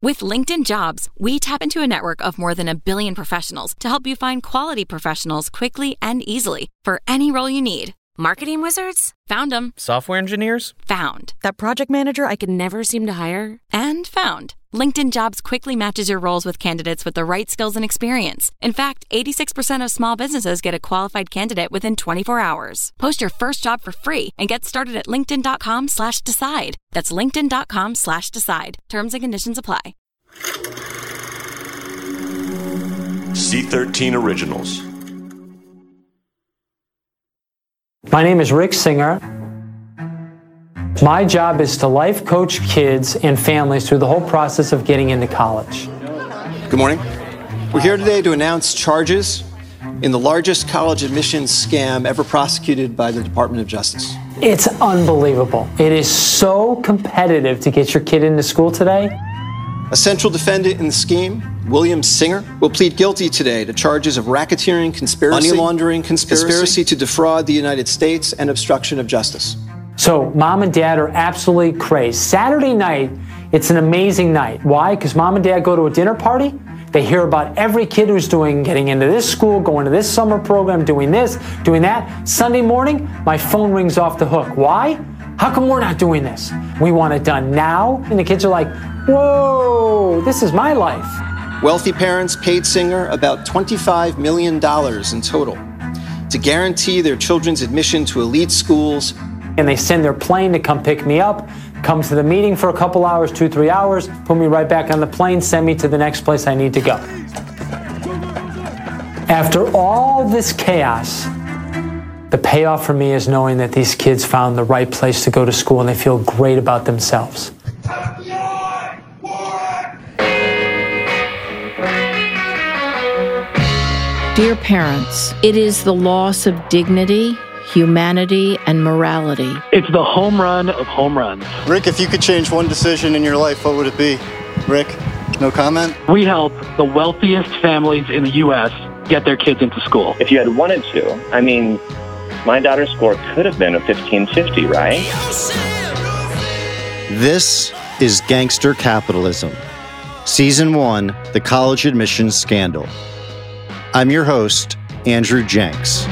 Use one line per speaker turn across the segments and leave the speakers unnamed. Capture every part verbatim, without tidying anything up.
With LinkedIn Jobs, we tap into a network of more than a billion professionals to help you find quality professionals quickly and easily for any role you need. Marketing wizards? Found them.
Software engineers?
Found. That project manager I could never seem to hire? And found. LinkedIn Jobs quickly matches your roles with candidates with the right skills and experience. In fact, eighty-six percent of small businesses get a qualified candidate within twenty-four hours. Post your first job for free and get started at linkedin.com slash decide. That's linkedin.com slash decide. Terms and conditions apply.
C thirteen Originals.
My name is Rick Singer. My job is to life coach kids and families through the whole process of getting into college.
Good morning. We're here today to announce charges in the largest college admissions scam ever prosecuted by the Department of Justice.
It's unbelievable. It is so competitive to get your kid into school today.
A central defendant in the scheme, William Singer, will plead guilty today to charges of racketeering, conspiracy, money laundering, conspiracy, conspiracy to defraud the United States, and obstruction of justice.
So mom and dad are absolutely crazed. Saturday night, it's an amazing night. Why? Because mom and dad go to a dinner party. They hear about every kid who's doing, getting into this school, going to this summer program, doing this, doing that. Sunday morning, my phone rings off the hook. Why? How come we're not doing this? We want it done now. And the kids are like, whoa, this is my life.
Wealthy parents paid Singer about twenty-five million dollars in total to guarantee their children's admission to elite schools.
And they send their plane to come pick me up, come to the meeting for a couple hours, two, three hours, put me right back on the plane, send me to the next place I need to go. After all this chaos, the payoff for me is knowing that these kids found the right place to go to school and they feel great about themselves.
Dear parents, it is the loss of dignity, humanity, and morality.
It's the home run of home runs.
Rick, if you could change one decision in your life, what would it be? Rick, no comment?
We help the wealthiest families in the U S get their kids into school.
If you had wanted to, I mean, my daughter's score could have been a fifteen fifty, right?
This is Gangster Capitalism. Season one, The College Admissions Scandal. I'm your host, Andrew Jenks.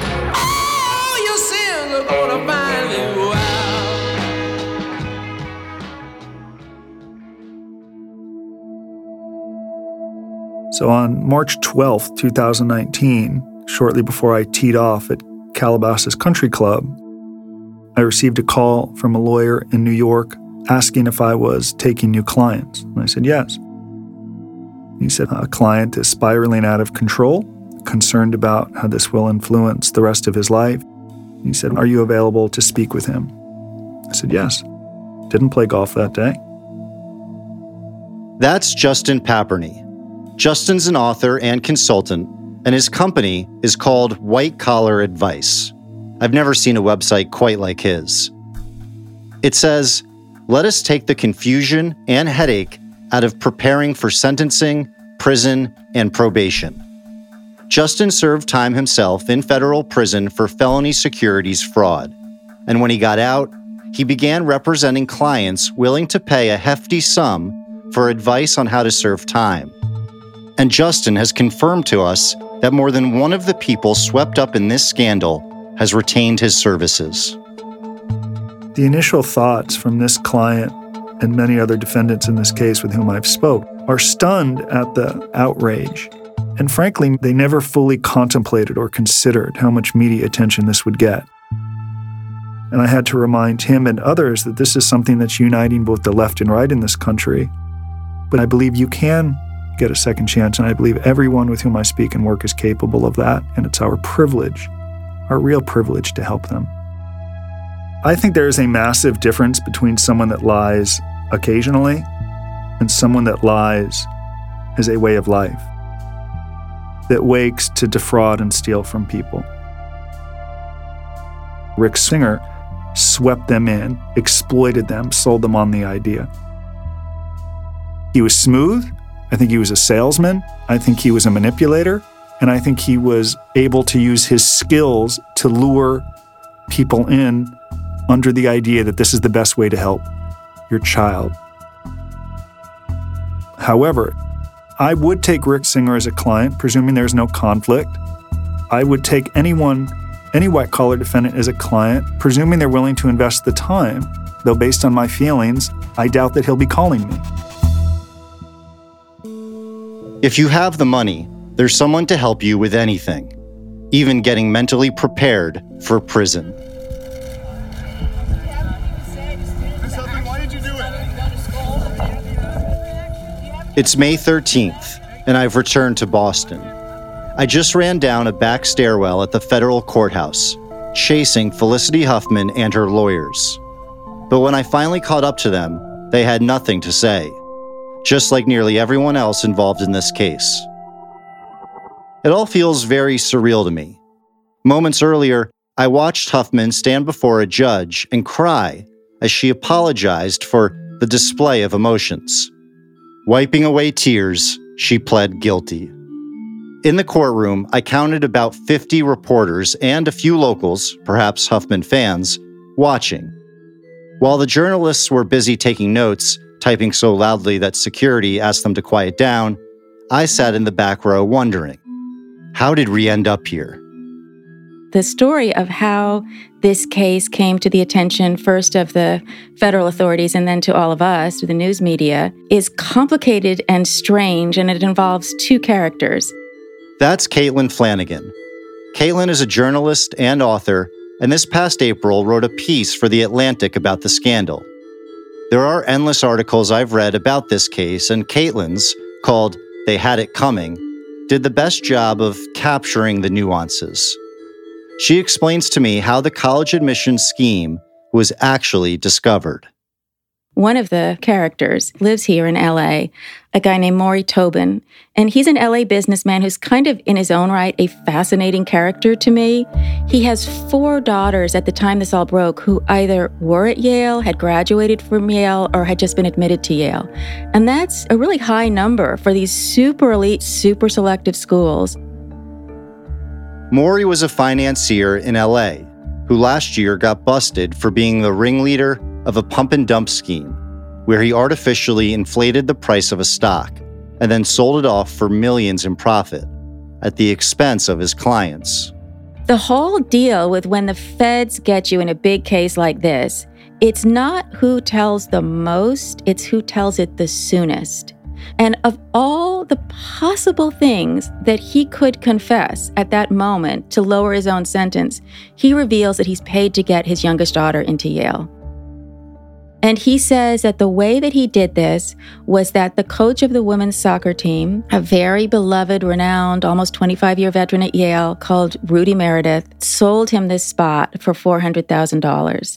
So on March twelfth, twenty nineteen, shortly before I teed off at Calabasas Country Club, I received a call from a lawyer in New York asking if I was taking new clients. And I said, yes. He said, a client is spiraling out of control, concerned about how this will influence the rest of his life. He said, are you available to speak with him? I said, yes. Didn't play golf that day.
That's Justin Paperney. Justin's an author and consultant, and his company is called White Collar Advice. I've never seen a website quite like his. It says, let us take the confusion and headache out of preparing for sentencing, prison, and probation. Justin served time himself in federal prison for felony securities fraud. And when he got out, he began representing clients willing to pay a hefty sum for advice on how to serve time. And Justin has confirmed to us that more than one of the people swept up in this scandal has retained his services.
The initial thoughts from this client and many other defendants in this case with whom I've spoke are stunned at the outrage. And frankly, they never fully contemplated or considered how much media attention this would get. And I had to remind him and others that this is something that's uniting both the left and right in this country. But I believe you can get a second chance, and I believe everyone with whom I speak and work is capable of that, and it's our privilege, our real privilege to help them. I think there is a massive difference between someone that lies occasionally and someone that lies as a way of life, that wakes to defraud and steal from people. Rick Singer swept them in, exploited them, sold them on the idea. He was smooth. I think he was a salesman. I think he was a manipulator. And I think he was able to use his skills to lure people in under the idea that this is the best way to help your child. However, I would take Rick Singer as a client, presuming there's no conflict. I would take anyone, any white-collar defendant as a client, presuming they're willing to invest the time, though based on my feelings, I doubt that he'll be calling me.
If you have the money, there's someone to help you with anything, even getting mentally prepared for prison. It's May thirteenth, and I've returned to Boston. I just ran down a back stairwell at the federal courthouse, chasing Felicity Huffman and her lawyers. But when I finally caught up to them, they had nothing to say, just like nearly everyone else involved in this case. It all feels very surreal to me. Moments earlier, I watched Huffman stand before a judge and cry as she apologized for the display of emotions. Wiping away tears, she pled guilty. In the courtroom, I counted about fifty reporters and a few locals, perhaps Huffman fans, watching. While the journalists were busy taking notes, typing so loudly that security asked them to quiet down, I sat in the back row wondering, how did we end up here?
The story of how this case came to the attention first of the federal authorities and then to all of us, to the news media, is complicated and strange, and it involves two characters.
That's Caitlin Flanagan. Caitlin is a journalist and author, and this past April wrote a piece for The Atlantic about the scandal. There are endless articles I've read about this case, and Caitlin's, called They Had It Coming, did the best job of capturing the nuances. She explains to me how the college admissions scheme was actually discovered.
One of the characters lives here in L A, a guy named Maury Tobin, and he's an L A businessman who's kind of, in his own right, a fascinating character to me. He has four daughters at the time this all broke who either were at Yale, had graduated from Yale, or had just been admitted to Yale. And that's a really high number for these super elite, super selective schools.
Maury was a financier in L A who last year got busted for being the ringleader of a pump and dump scheme where he artificially inflated the price of a stock and then sold it off for millions in profit at the expense of his clients.
The whole deal with when the feds get you in a big case like this, it's not who tells the most, it's who tells it the soonest. And of all the possible things that he could confess at that moment to lower his own sentence, he reveals that he's paid to get his youngest daughter into Yale. And he says that the way that he did this was that the coach of the women's soccer team, a very beloved, renowned, almost twenty-five-year veteran at Yale called Rudy Meredith, sold him this spot for four hundred thousand dollars.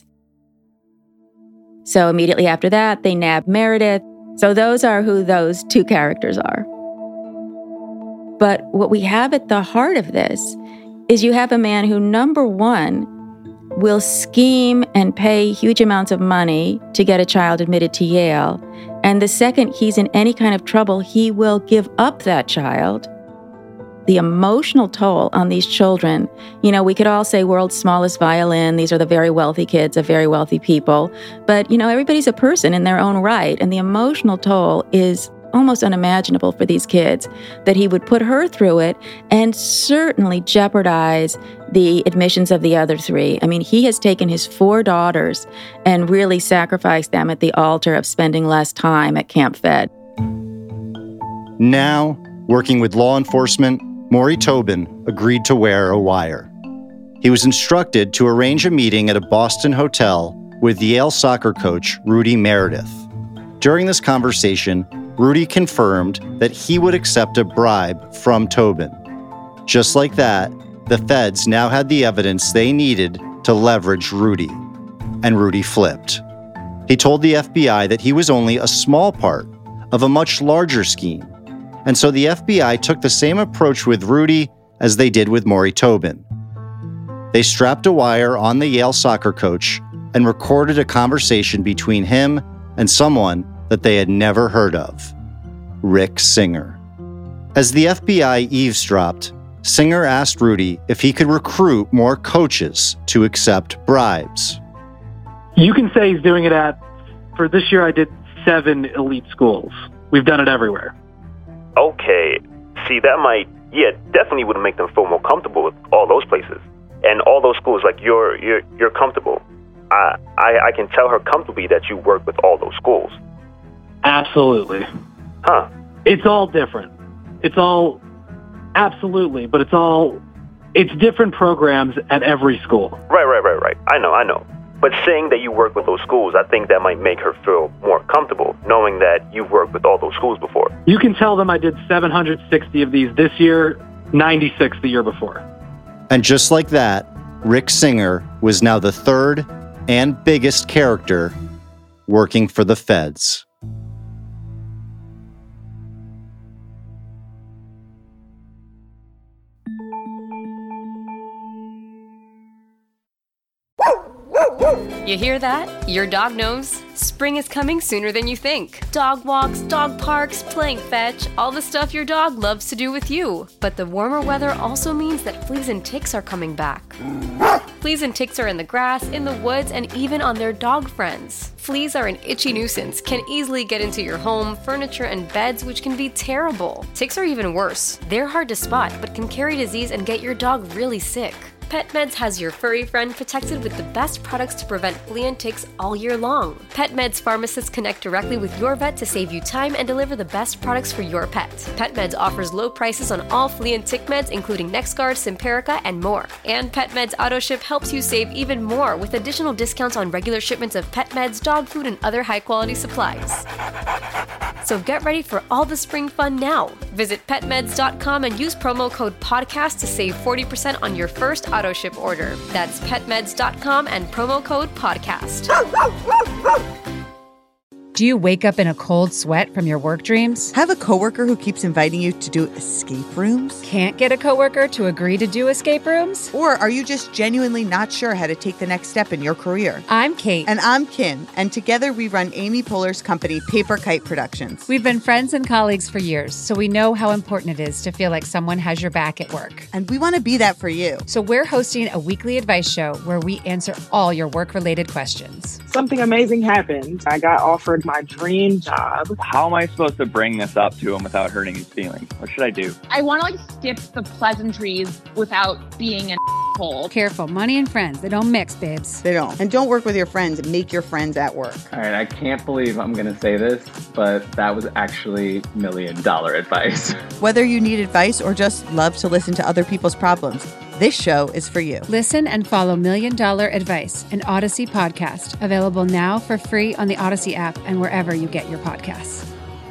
So immediately after that, they nabbed Meredith. So those are who those two characters are. But what we have at the heart of this is you have a man who, number one, will scheme and pay huge amounts of money to get a child admitted to Yale. And the second he's in any kind of trouble, he will give up that child. The emotional toll on these children, you know, we could all say world's smallest violin, these are the very wealthy kids of very wealthy people, but, you know, everybody's a person in their own right, and the emotional toll is almost unimaginable for these kids, that he would put her through it and certainly jeopardize the admissions of the other three. I mean, he has taken his four daughters and really sacrificed them at the altar of spending less time at Camp Fed.
Now, working with law enforcement, Maury Tobin agreed to wear a wire. He was instructed to arrange a meeting at a Boston hotel with Yale soccer coach Rudy Meredith. During this conversation, Rudy confirmed that he would accept a bribe from Tobin. Just like that, the feds now had the evidence they needed to leverage Rudy. And Rudy flipped. He told the F B I that he was only a small part of a much larger scheme. And so the F B I took the same approach with Rudy as they did with Maury Tobin. They strapped a wire on the Yale soccer coach and recorded a conversation between him and someone that they had never heard of, Rick Singer. As the F B I eavesdropped, Singer asked Rudy if he could recruit more coaches to accept bribes.
You can say he's doing it at, for this year I did seven elite schools. We've done it everywhere.
Okay. See, that might, yeah, definitely would make them feel more comfortable with all those places. And all those schools, like, you're you're you're comfortable. I, I I can tell her comfortably that you work with all those schools.
Absolutely.
Huh.
It's all different. It's all, absolutely, but it's all, it's different programs at every school.
Right, right, right, right. I know, I know. But saying that you work with those schools, I think that might make her feel more comfortable, knowing that you've worked with all those schools before.
You can tell them I did seven hundred sixty of these this year, ninety-six the year before.
And just like that, Rick Singer was now the third and biggest character working for the feds.
You hear that? Your dog knows. Spring is coming sooner than you think. Dog walks, dog parks, playing fetch, all the stuff your dog loves to do with you. But the warmer weather also means that fleas and ticks are coming back. Fleas and ticks are in the grass, in the woods, and even on their dog friends. Fleas are an itchy nuisance, can easily get into your home, furniture, and beds, which can be terrible. Ticks are even worse. They're hard to spot, but can carry disease and get your dog really sick. PetMeds has your furry friend protected with the best products to prevent flea and ticks all year long. PetMeds pharmacists connect directly with your vet to save you time and deliver the best products for your pet. PetMeds offers low prices on all flea and tick meds, including NexGard, Simparica, and more. And PetMeds AutoShip helps you save even more with additional discounts on regular shipments of pet meds, dog food, and other high-quality supplies. So get ready for all the spring fun now. Visit pet meds dot com and use promo code PODCAST to save forty percent on your first auto ship order. That's pet meds dot com and promo code podcast.
Do you wake up in a cold sweat from your work dreams?
Have a coworker who keeps inviting you to do escape rooms?
Can't get a coworker to agree to do escape rooms?
Or are you just genuinely not sure how to take the next step in your career?
I'm Kate.
And I'm Kim. And together we run Amy Poehler's company, Paper Kite Productions.
We've been friends and colleagues for years, so we know how important it is to feel like someone has your back at work.
And we want to be that for you.
So we're hosting a weekly advice show where we answer all your work-related questions.
Something amazing happened. I got offered my dream job.
How am I supposed to bring this up to him without hurting his feelings? What should I do?
I want to like skip the pleasantries without being an asshole.
Careful, money and friends, they don't mix, babes.
They don't. And don't work with your friends. Make your friends at work.
All right, I can't believe I'm going to say this, but that was actually million dollar advice.
Whether you need advice or just love to listen to other people's problems, this show is for you.
Listen and follow Million Dollar Advice, an Odyssey podcast, available now for free on the Odyssey app and wherever you get your podcasts.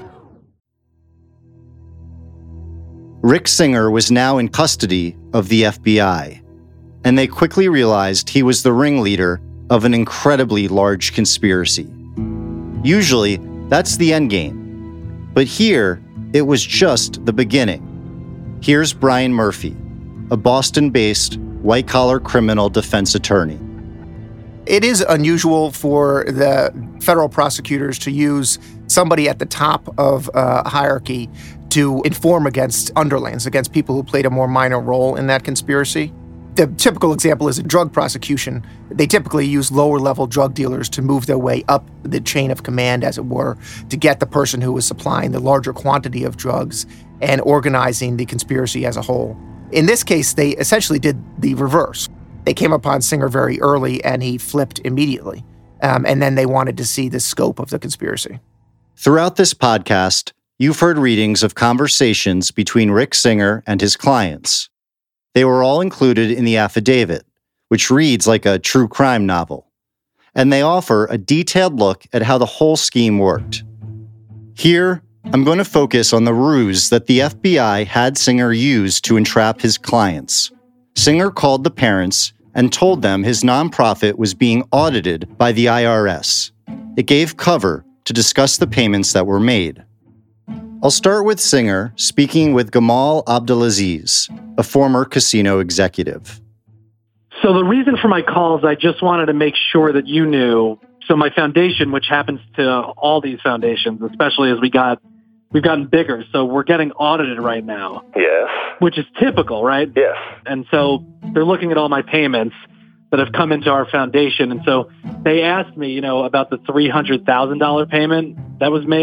Rick Singer was now in custody of the F B I, and they quickly realized he was the ringleader of an incredibly large conspiracy. Usually, that's the end game. But here, it was just the beginning. Here's Brian Murphy, a Boston-based white-collar criminal defense attorney.
It is unusual for the federal prosecutors to use somebody at the top of a hierarchy to inform against underlings, against people who played a more minor role in that conspiracy. The typical example is a drug prosecution. They typically use lower-level drug dealers to move their way up the chain of command, as it were, to get the person who was supplying the larger quantity of drugs and organizing the conspiracy as a whole. In this case, they essentially did the reverse. They came upon Singer very early, and he flipped immediately. Um, and then they wanted to see the scope of the conspiracy.
Throughout this podcast, you've heard readings of conversations between Rick Singer and his clients. They were all included in the affidavit, which reads like a true crime novel. And they offer a detailed look at how the whole scheme worked. Here, I'm going to focus on the ruse that the F B I had Singer use to entrap his clients. Singer called the parents and told them his nonprofit was being audited by the I R S. It gave cover to discuss the payments that were made. I'll start with Singer speaking with Gamal Abdelaziz, a former casino executive.
So the reason for my call is I just wanted to make sure that you knew. So my foundation, which happens to all these foundations, especially as we got We've gotten bigger, so we're getting audited right now.
Yes.
Which is typical, right?
Yes.
And so they're looking at all my payments that have come into our foundation. And so they asked me, you know, about the three hundred thousand dollars payment that was made.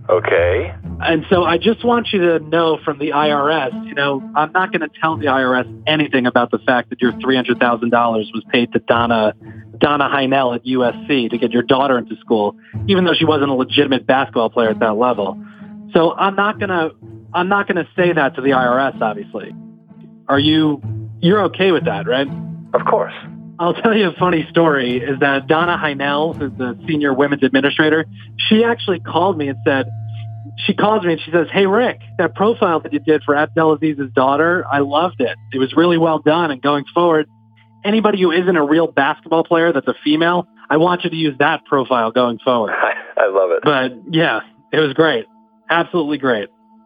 Okay.
And so I just want you to know from the I R S, you know, I'm not going to tell the I R S anything about the fact that your three hundred thousand dollars was paid to Donna Donna Heinel at U S C to get your daughter into school, even though she wasn't a legitimate basketball player at that level. So I'm not going to I'm not going to say that to the I R S, obviously. Are you you're okay with that, right?
Of course.
I'll tell you a funny story is that Donna Heinel, who's the senior women's administrator, she actually called me and said, she calls me and she says, "Hey, Rick, that profile that you did for Abdelaziz's daughter, I loved it. It was really well done. And going forward, anybody who isn't a real basketball player that's a female, I want you to use that profile going forward."
I, I love it.
But yeah, it was great. Absolutely great.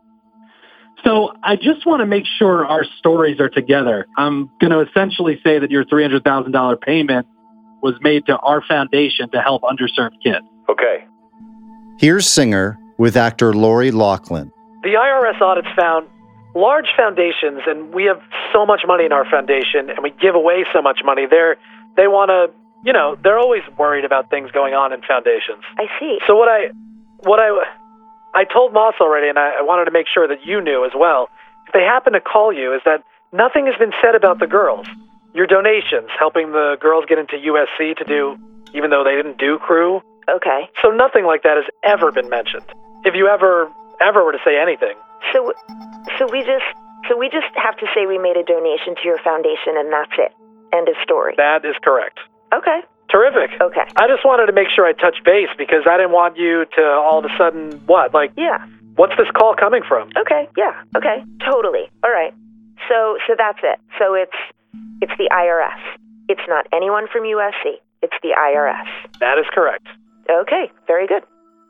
So I just want to make sure our stories are together. I'm going to essentially say that your three hundred thousand dollars payment was made to our foundation to help underserved kids.
Okay.
Here's Singer with actor Lori Loughlin.
The I R S audits found large foundations, and we have so much money in our foundation, and we give away so much money. They're, they want to, you know, they're always worried about things going on in foundations.
I see.
So what I, what I, I told Moss already, and I, I wanted to make sure that you knew as well. If they happen to call you, is that nothing has been said about the girls. Your donations, helping the girls get into U S C to do, even though they didn't do crew.
Okay.
So nothing like that has ever been mentioned. If you ever, ever were to say anything.
So, so we just, so we just have to say we made a donation to your foundation, and that's it. End of story.
That is correct.
Okay.
Terrific.
Okay.
I just wanted to make sure I touched base because I didn't want you to all of a sudden, what, like,
yeah.
What's this call coming from?
Okay. Yeah. Okay. Totally. All right. So, so that's it. So it's, it's the I R S. It's not anyone from U S C. It's the I R S.
That is correct.
Okay. Very good.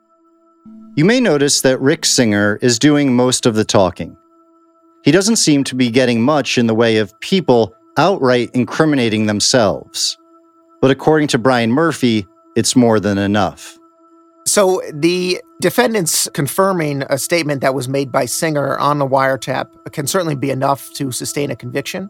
You may notice that Rick Singer is doing most of the talking. He doesn't seem to be getting much in the way of people outright incriminating themselves. But according to Brian Murphy, it's more than enough.
So the defendants confirming a statement that was made by Singer on the wiretap can certainly be enough to sustain a conviction.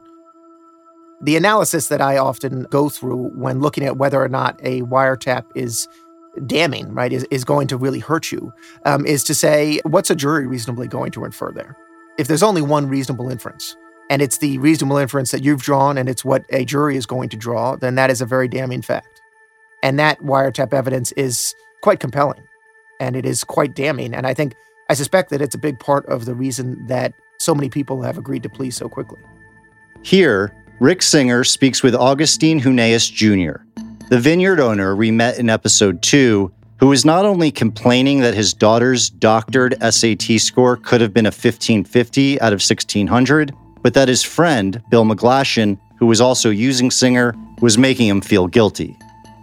The analysis that I often go through when looking at whether or not a wiretap is damning, right, is, is going to really hurt you, um, is to say, what's a jury reasonably going to infer there? If there's only one reasonable inference, and it's the reasonable inference that you've drawn and it's what a jury is going to draw, then that is a very damning fact. And that wiretap evidence is quite compelling, and it is quite damning. And I think, I suspect that it's a big part of the reason that so many people have agreed to plea so quickly.
Here, Rick Singer speaks with Augustine Huneeus Junior, the vineyard owner we met in episode two, who is not only complaining that his daughter's doctored S A T score could have been a fifteen fifty out of sixteen hundred, but that his friend, Bill McGlashan, who was also using Singer, was making him feel guilty.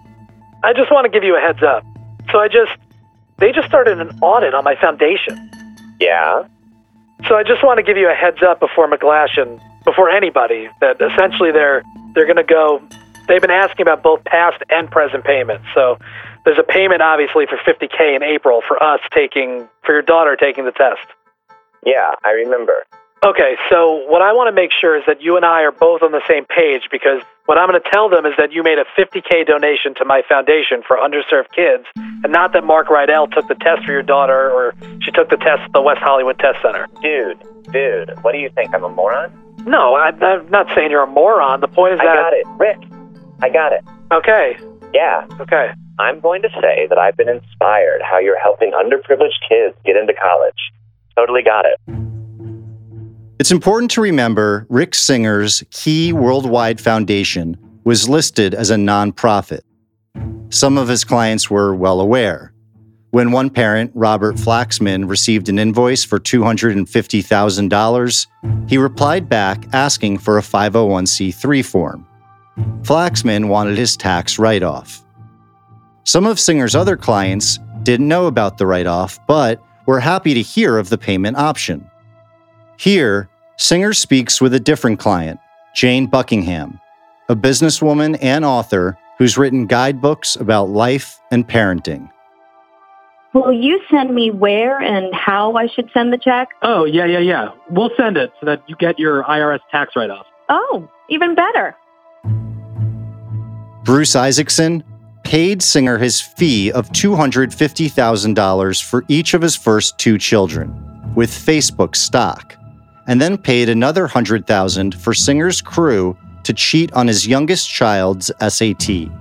I just want to give you a heads up. So I just, they just started an audit on my foundation.
Yeah?
So I just want to give you a heads up before McGlashan, before anybody, that essentially they're, they're going to go, they've been asking about both past and present payments. So there's a payment, obviously, for fifty K in April for us taking, for your daughter taking the test.
Yeah, I remember.
Okay, so what I want to make sure is that you and I are both on the same page, because what I'm going to tell them is that you made a fifty K donation to my foundation for underserved kids, and not that Mark Rydell took the test for your daughter, or she took the test at the West Hollywood Test Center.
Dude, dude, what do you think? I'm a moron?
No, I, I'm not saying you're a moron. The point is
I
that...
I got it. Rick, I got it.
Okay.
Yeah.
Okay.
I'm going to say that I've been inspired how you're helping underprivileged kids get into college. Totally got it.
It's important to remember Rick Singer's Key Worldwide Foundation was listed as a nonprofit. Some of his clients were well aware. When one parent, Robert Flaxman, received an invoice for two hundred fifty thousand dollars, he replied back asking for a five oh one c three form. Flaxman wanted his tax write-off. Some of Singer's other clients didn't know about the write-off, but were happy to hear of the payment option. Here, Singer speaks with a different client, Jane Buckingham, a businesswoman and author who's written guidebooks about life and parenting.
Will you send me where and how I should send the check?
Oh, yeah, yeah, yeah. We'll send it so that you get your I R S tax write-off.
Oh, even better.
Bruce Isaacson, paid Singer his fee of two hundred fifty thousand dollars for each of his first two children, with Facebook stock, and then paid another one hundred thousand dollars for Singer's crew to cheat on his youngest child's S A T.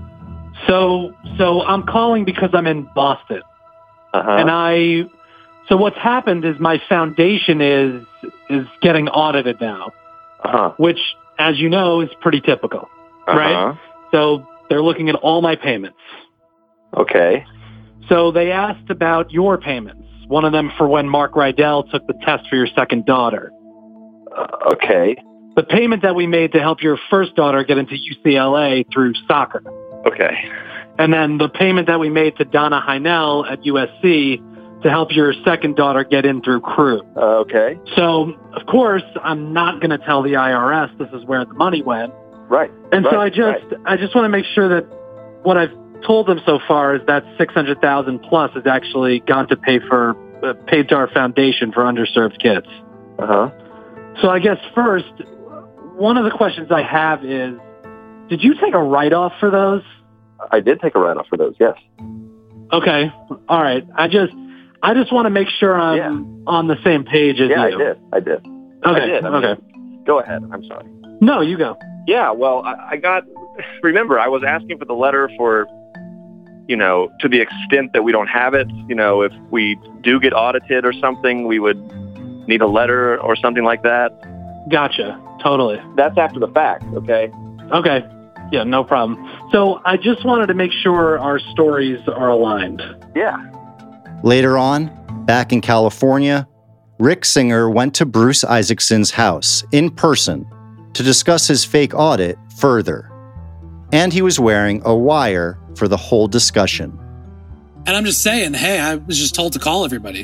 So, so I'm calling because I'm in Boston.
Uh-huh.
And I, so what's happened is my foundation is, is getting audited now,
Uh-huh.
which, as you know, is pretty typical,
Uh-huh.
right? So they're looking at all my payments.
Okay.
So they asked about your payments, one of them for when Mark Rydell took the test for your second daughter.
Uh, okay.
The payment that we made to help your first daughter get into U C L A through soccer.
Okay.
And then the payment that we made to Donna Heinel at U S C to help your second daughter get in through Crew.
Uh, okay.
So, of course, I'm not going to tell the I R S this is where the money went.
Right.
And
right.
so I just
right.
I just want to make sure that what I've told them so far is that six hundred thousand dollars plus has actually gone to pay for uh, paid to our foundation for underserved kids.
Uh-huh.
So I guess first, one of the questions I have is, did you take a write-off for those?
I did take a write-off for those, yes.
Okay. All right. I just I just want to make sure I'm
Yeah.
on the same page as
Yeah,
you.
I did. I did.
Okay.
I did. I mean,
okay.
Go ahead. I'm sorry.
No, you go.
Yeah, well, I, I got, remember, I was asking for the letter for, you know, to the extent that we don't have it, you know, if we do get audited or something, we would need a letter or something like that.
Gotcha. Totally.
That's after the fact, okay?
Okay. Yeah, no problem. So I just wanted to make sure our stories are aligned.
Yeah.
Later on, back in California, Rick Singer went to Bruce Isaacson's house in person to discuss his fake audit further. And he was wearing a wire for the whole discussion.
And I'm just saying, hey, I was just told to call everybody.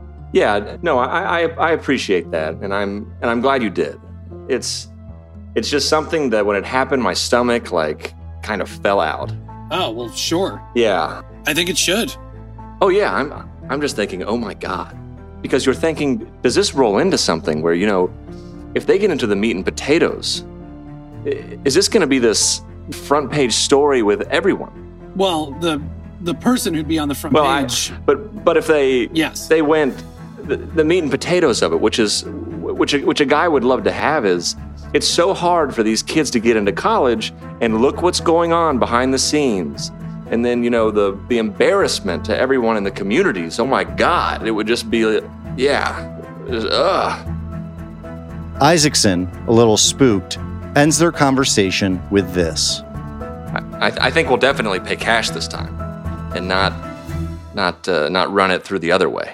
Yeah, no, I, I I appreciate that, and I'm and I'm glad you did. It's it's just something that when it happened, my stomach like kind of fell out.
Oh, well, sure.
Yeah.
I think it should.
Oh yeah, I'm I'm just thinking, oh my God. Because you're thinking, does this roll into something where, you know, if they get into the meat and potatoes, is this going to be this front page story with everyone?
Well, the the person who'd be on the front
well,
page.
I, but but if they
yes.
they went the, the meat and potatoes of it, which is which a, which a guy would love to have, is it's so hard for these kids to get into college, and look what's going on behind the scenes. And then, you know, the the embarrassment to everyone in the communities. Oh my God, it would just be, yeah, just, ugh.
Isaacson, a little spooked, ends their conversation with this.
I, I think we'll definitely pay cash this time, and not not uh, not run it through the other way.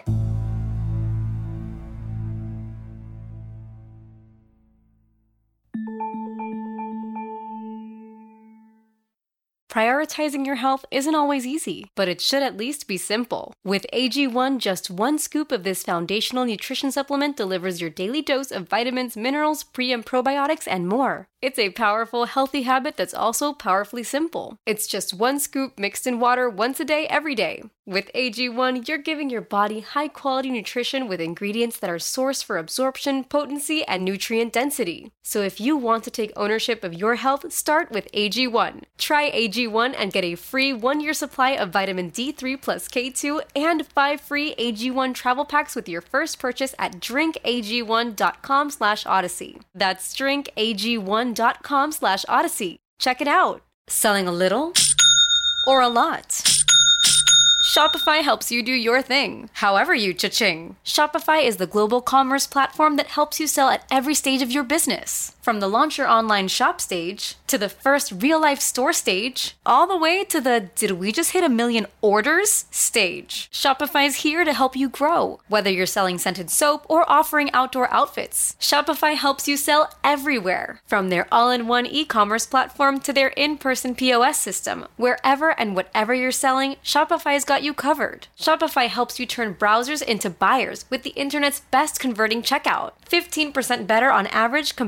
Prioritizing your health isn't always easy, but it should at least be simple. With A G one, just one scoop of this foundational nutrition supplement delivers your daily dose of vitamins, minerals, pre- and probiotics, and more. It's a powerful, healthy habit that's also powerfully simple. It's just one scoop mixed in water once a day, every day. With A G one, you're giving your body high-quality nutrition with ingredients that are sourced for absorption, potency, and nutrient density. So if you want to take ownership of your health, start with A G one. Try A G one and get a free one-year supply of vitamin D three plus K two and five free A G one travel packs with your first purchase at drink A G one dot com slash odyssey. That's drink A G one dot com slash odyssey. Check it out. Selling a little or a lot? Shopify helps you do your thing, however you cha-ching. Shopify is the global commerce platform that helps you sell at every stage of your business. From the launch your online shop stage, to the first real-life store stage, all the way to the did we just hit a million orders stage. Shopify's here to help you grow. Whether you're selling scented soap or offering outdoor outfits, Shopify helps you sell everywhere. From their all-in-one e-commerce platform to their in-person P O S system, wherever and whatever you're selling, Shopify's got you covered. Shopify helps you turn browsers into buyers with the internet's best converting checkout. fifteen percent better on average compared to other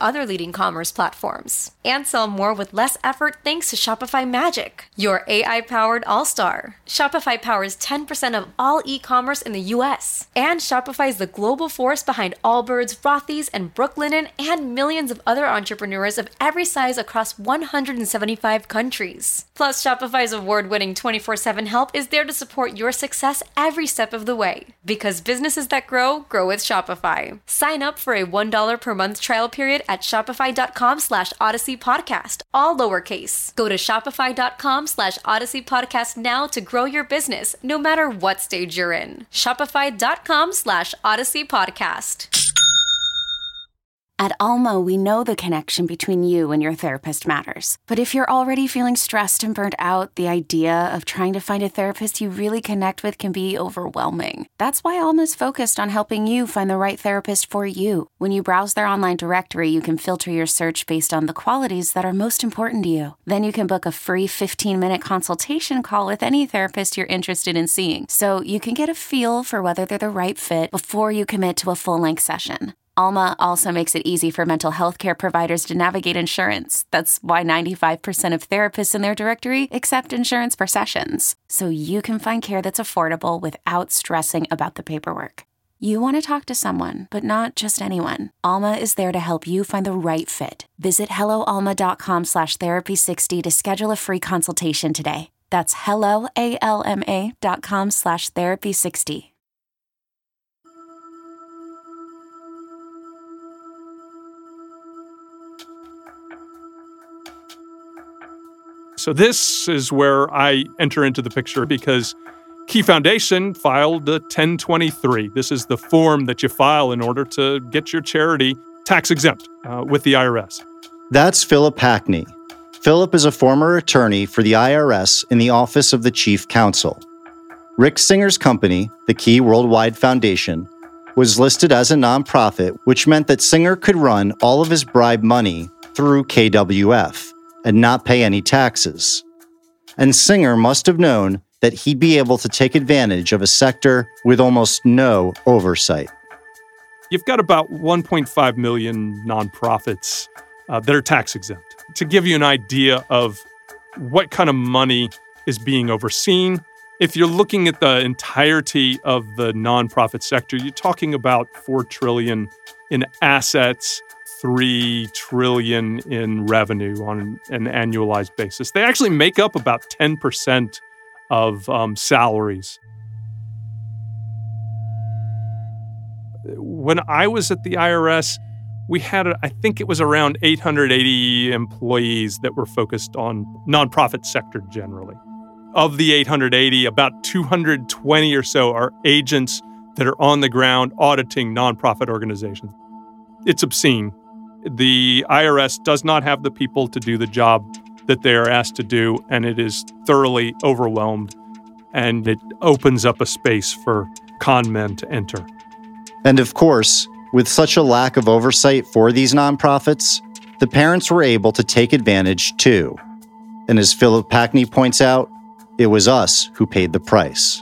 other leading commerce platforms. And sell more with less effort thanks to Shopify Magic, your A I-powered all-star. Shopify powers ten percent of all e-commerce in the U S. And Shopify is the global force behind Allbirds, Rothy's, and Brooklinen, and millions of other entrepreneurs of every size across one hundred seventy-five countries. Plus, Shopify's award-winning twenty-four seven help is there to support your success every step of the way. Because businesses that grow, grow with Shopify. Sign up for a one dollar per month trial period at shopify.com slash Odyssey Podcast, all lowercase. Go to shopify.com slash Odyssey Podcast now to grow your business, no matter what stage you're in. Shopify.com slash Odyssey Podcast.
At Alma, we know the connection between you and your therapist matters. But if you're already feeling stressed and burnt out, the idea of trying to find a therapist you really connect with can be overwhelming. That's why Alma's focused on helping you find the right therapist for you. When you browse their online directory, you can filter your search based on the qualities that are most important to you. Then you can book a free fifteen-minute consultation call with any therapist you're interested in seeing, so you can get a feel for whether they're the right fit before you commit to a full-length session. Alma also makes it easy for mental health care providers to navigate insurance. That's why ninety-five percent of therapists in their directory accept insurance for sessions. So you can find care that's affordable without stressing about the paperwork. You want to talk to someone, but not just anyone. Alma is there to help you find the right fit. Visit helloalma.com slash therapy60 to schedule a free consultation today. That's helloalma dot com slash therapy sixty.
So this is where I enter into the picture because Key Foundation filed a ten twenty-three. This is the form that you file in order to get your charity tax exempt uh, with the I R S.
That's Philip Hackney. Philip is a former attorney for the I R S in the Office of the Chief Counsel. Rick Singer's company, the Key Worldwide Foundation, was listed as a nonprofit, which meant that Singer could run all of his bribe money through K W F and not pay any taxes. And Singer must have known that he'd be able to take advantage of a sector with almost no oversight.
You've got about one point five million nonprofits uh, that are tax exempt. To give you an idea of what kind of money is being overseen, if you're looking at the entirety of the nonprofit sector, you're talking about four trillion dollars in assets, three trillion dollars in revenue on an annualized basis. They actually make up about ten percent of um, salaries. When I was at the I R S, we had, a, I think it was around eight hundred eighty employees that were focused on nonprofit sector generally. Of the eight hundred eighty, about two hundred twenty or so are agents that are on the ground auditing nonprofit organizations. It's obscene. The I R S does not have the people to do the job that they are asked to do, and it is thoroughly overwhelmed, and it opens up a space for con men to enter.
And of course, with such a lack of oversight for these nonprofits, the parents were able to take advantage too. And as Philip Hackney points out, it was us who paid the price.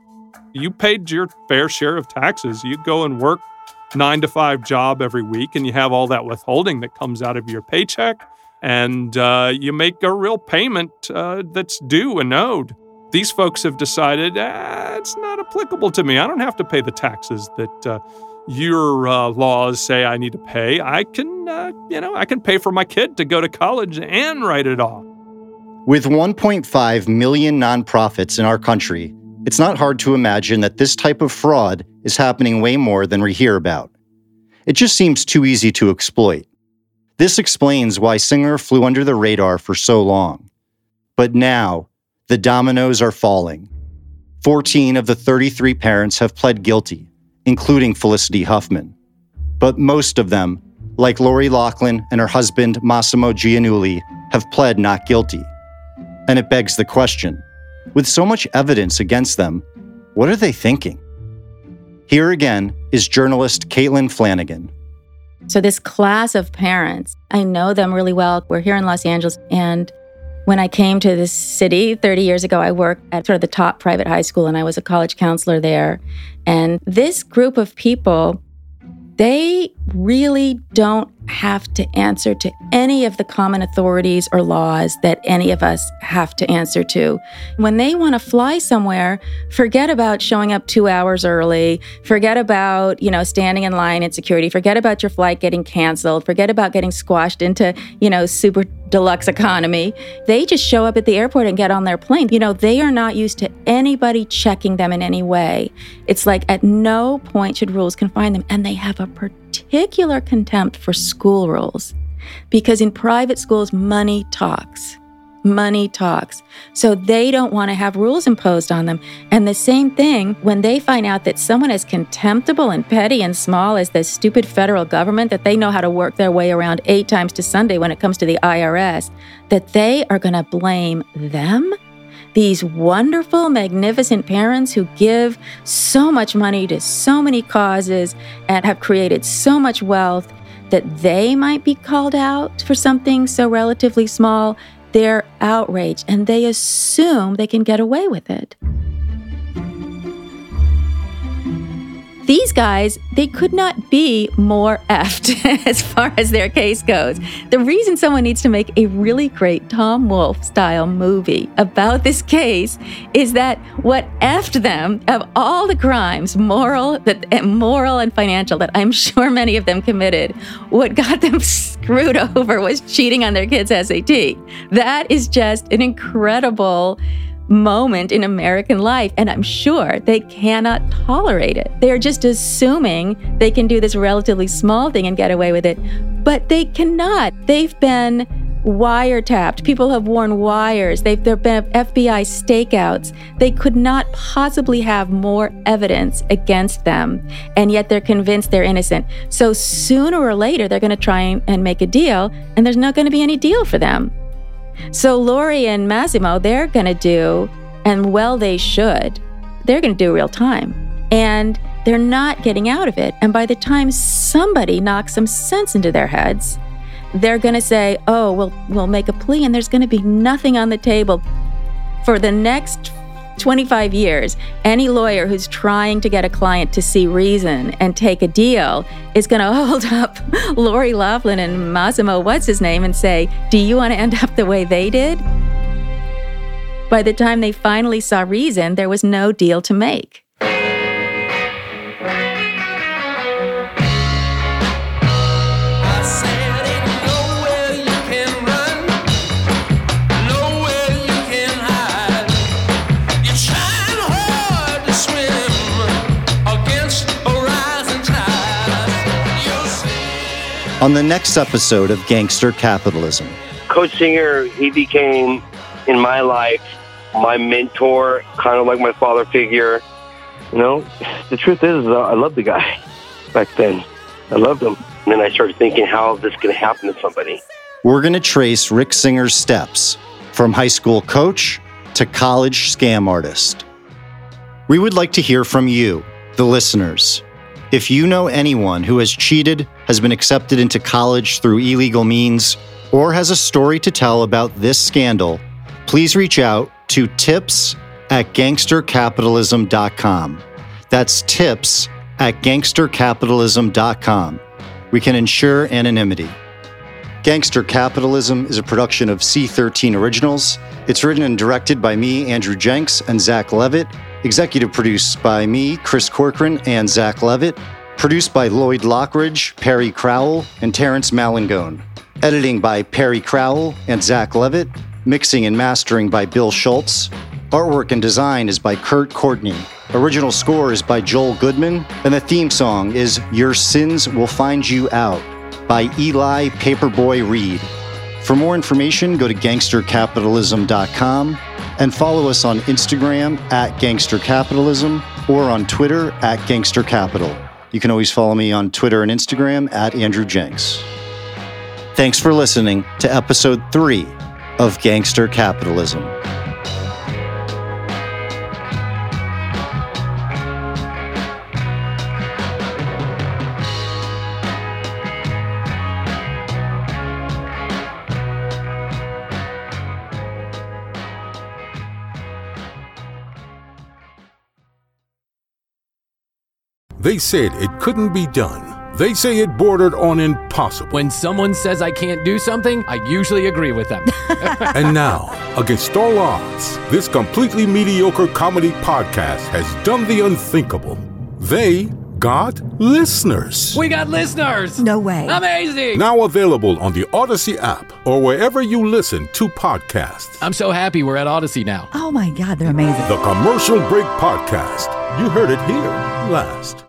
You paid your fair share of taxes. You go and work nine to five job every week, and you have all that withholding that comes out of your paycheck, and uh, you make a real payment uh, that's due and owed. These folks have decided, ah, it's not applicable to me. I don't have to pay the taxes that uh, your uh, laws say I need to pay. I can, uh, you know, I can pay for my kid to go to college and write it off.
With one point five million nonprofits in our country, it's not hard to imagine that this type of fraud is happening way more than we hear about. It just seems too easy to exploit. This explains why Singer flew under the radar for so long. But now, the dominoes are falling. fourteen of the thirty-three parents have pled guilty, including Felicity Huffman. But most of them, like Lori Loughlin and her husband Massimo Giannulli, have pled not guilty. And it begs the question, with so much evidence against them, what are they thinking? Here again is journalist Caitlin Flanagan.
So this class of parents, I know them really well. We're here in Los Angeles, and when I came to this city thirty years ago, I worked at sort of the top private high school, and I was a college counselor there. And this group of people, they really don't have to answer to any of the common authorities or laws that any of us have to answer to. When they want to fly somewhere, forget about showing up two hours early, forget about, you know, standing in line at security, forget about your flight getting canceled, forget about getting squashed into, you know, super deluxe economy. They just show up at the airport and get on their plane. You know, they are not used to anybody checking them in any way. It's like at no point should rules confine them. And they have a particular contempt for school rules because in private schools, money talks. Money talks. So they don't want to have rules imposed on them. And the same thing when they find out that someone as contemptible and petty and small as the stupid federal government, that they know how to work their way around eight times to Sunday when it comes to the I R S, that they are going to blame them. These wonderful, magnificent parents who give so much money to so many causes and have created so much wealth, that they might be called out for something so relatively small. They're outraged and they assume they can get away with it. These guys, they could not be more effed as far as their case goes. The reason someone needs to make a really great Tom Wolfe-style movie about this case is that what effed them of all the crimes, moral, that, moral and financial, that I'm sure many of them committed, what got them screwed over was cheating on their kids' S A T. That is just an incredible moment in American life, and I'm sure they cannot tolerate it. They're just assuming they can do this relatively small thing and get away with it, but they cannot. They've been wiretapped. People have worn wires. They've, there have been F B I stakeouts. They could not possibly have more evidence against them, and yet they're convinced they're innocent. So sooner or later, they're going to try and make a deal, and there's not going to be any deal for them. So Lori and Massimo, they're going to do, and well, they should, they're going to do real time. And they're not getting out of it. And by the time somebody knocks some sense into their heads, they're going to say, oh, we'll, we'll make a plea, and there's going to be nothing on the table. For the next twenty-five years, any lawyer who's trying to get a client to see reason and take a deal is going to hold up Lori Loughlin and Massimo, what's his name, and say, do you want to end up the way they did? By the time they finally saw reason, there was no deal to make.
On the next episode of Gangster Capitalism.
Coach Singer, he became, in my life, my mentor, kind of like my father figure. You know, the truth is, uh, I loved the guy back then. I loved him. And then I started thinking, how is this going to happen to somebody?
We're going to trace Rick Singer's steps from high school coach to college scam artist. We would like to hear from you, the listeners. If you know anyone who has cheated, has been accepted into college through illegal means, or has a story to tell about this scandal, please reach out to tips at gangster capitalism dot com. That's tips at gangster capitalism dot com. We can ensure anonymity. Gangster Capitalism is a production of C thirteen Originals. It's written and directed by me, Andrew Jenks, and Zach Levitt. Executive produced by me, Chris Corcoran, and Zach Levitt. Produced by Lloyd Lockridge, Perry Crowell, and Terrence Malangone. Editing by Perry Crowell and Zach Levitt. Mixing and mastering by Bill Schultz. Artwork and design is by Kurt Courtney. Original score is by Joel Goodman. And the theme song is Your Sins Will Find You Out by Eli Paperboy Reed. For more information, go to gangster capitalism dot com and follow us on Instagram at Gangster Capitalism or on Twitter at Gangster Capital. You can always follow me on Twitter and Instagram at Andrew Jenks. Thanks for listening to episode three of Gangster Capitalism.
They said it couldn't be done. They say it bordered on impossible.
When someone says I can't do something, I usually agree with them.
And now, against all odds, this completely mediocre comedy podcast has done the unthinkable. They got listeners.
We got listeners.
No way.
Amazing.
Now available on the Odyssey app or wherever you listen to podcasts.
I'm so happy we're at Odyssey now.
Oh my God, they're amazing.
The Commercial Break Podcast. You heard it here last.